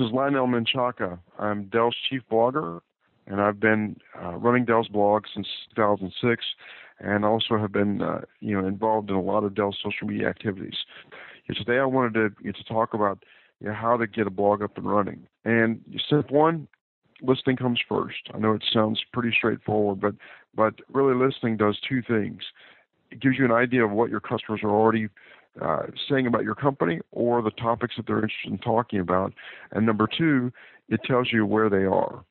is Lionel Menchaca. I'm Dell's chief blogger, and I've been running Dell's blog since 2006, and also have been involved in a lot of Dell's social media activities. Today I wanted to talk about how to get a blog up and running. And step one, listening comes first. I know it sounds pretty straightforward, but really listening does two things. It gives you an idea of what your customers are already saying about your company or the topics that they're interested in talking about. And number two, it tells you where they are.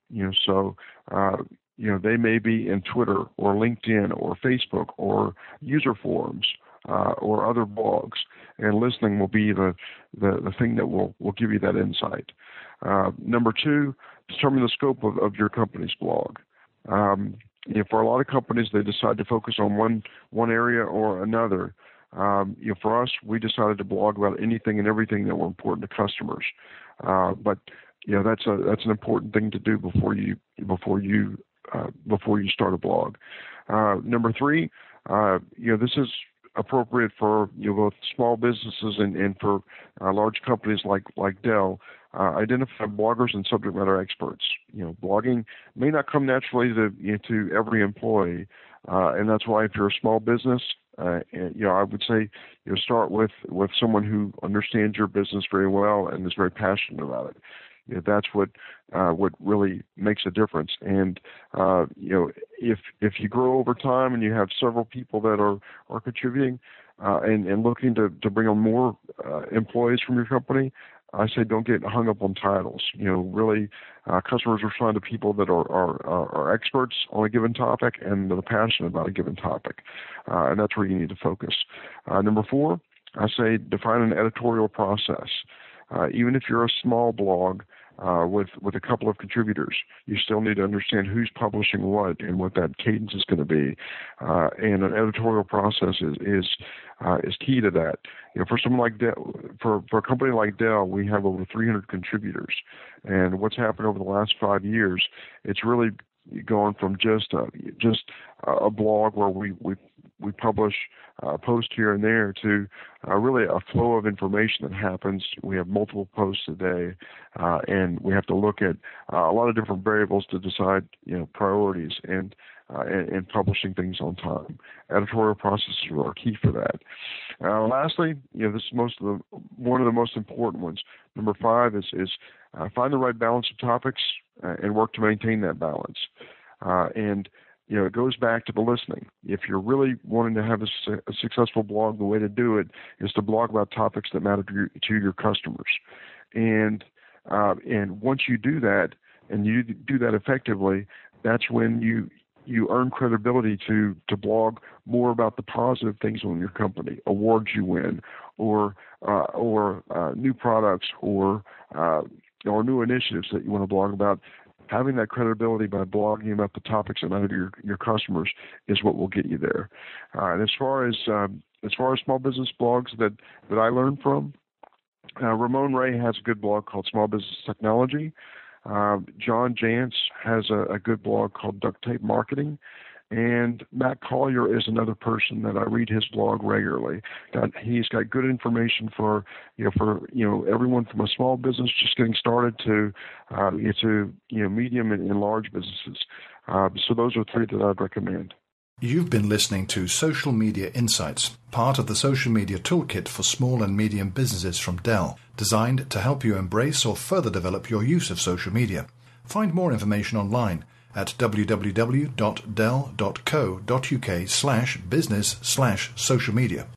They may be in Twitter or LinkedIn or Facebook or user forums or other blogs. And listening will be the thing that will give you that insight. Number two, determine the scope of your company's blog. For a lot of companies, they decide to focus on one area or another. For us, we decided to blog about anything and everything that were important to customers. But that's an important thing to do before you start a blog. Number three, this is appropriate for both small businesses and for large companies like Dell. Identify bloggers and subject matter experts. Blogging may not come naturally to every employee, and that's why if you're a small business, I would say start with someone who understands your business very well and is very passionate about it. That's what really makes a difference. And if you grow over time and you have several people that are contributing and looking to bring on more employees from your company, I say don't get hung up on titles. Really, customers respond to people that are experts on a given topic and that are passionate about a given topic, and that's where you need to focus. Number four, I say define an editorial process. Even if you're a small blog with a couple of contributors, you still need to understand who's publishing what and what that cadence is going to be. And an editorial process is key to that. For someone like Dell, for a company like Dell, we have over 300 contributors, and what's happened over the last 5 years, it's really gone from just a blog where we publish a post here and there to really a flow of information that happens. We have multiple posts a day, and we have to look at a lot of different variables to decide priorities and publishing things on time. Editorial processes are key for that. Lastly, this is one of the most important ones. Number five is find the right balance of topics and work to maintain that balance. It goes back to the listening. If you're really wanting to have a successful blog, the way to do it is to blog about topics that matter to your customers. And once you do that, and you do that effectively, that's when you earn credibility to blog more about the positive things on your company, awards you win, or new products, or new initiatives that you want to blog about. Having that credibility by blogging about the topics that matter to your customers is what will get you there. And as far as small business blogs that I learned from, Ramon Ray has a good blog called Small Business Technology. John Jantsch has a good blog called Duct Tape Marketing. And Matt Collier is another person that I read his blog regularly. He's got good information for everyone from a small business just getting started to medium and large businesses. So those are three that I'd recommend. You've been listening to Social Media Insights, part of the Social Media Toolkit for small and medium businesses from Dell, designed to help you embrace or further develop your use of social media. Find more information online at www.dell.co.uk/business/social media.